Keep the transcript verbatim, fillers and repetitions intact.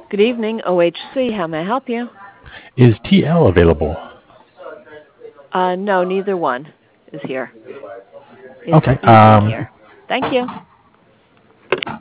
Good evening, O H C. How may I help you? Is T L available? Uh, no, neither one is here. Is Okay. is in Um, here. Thank you.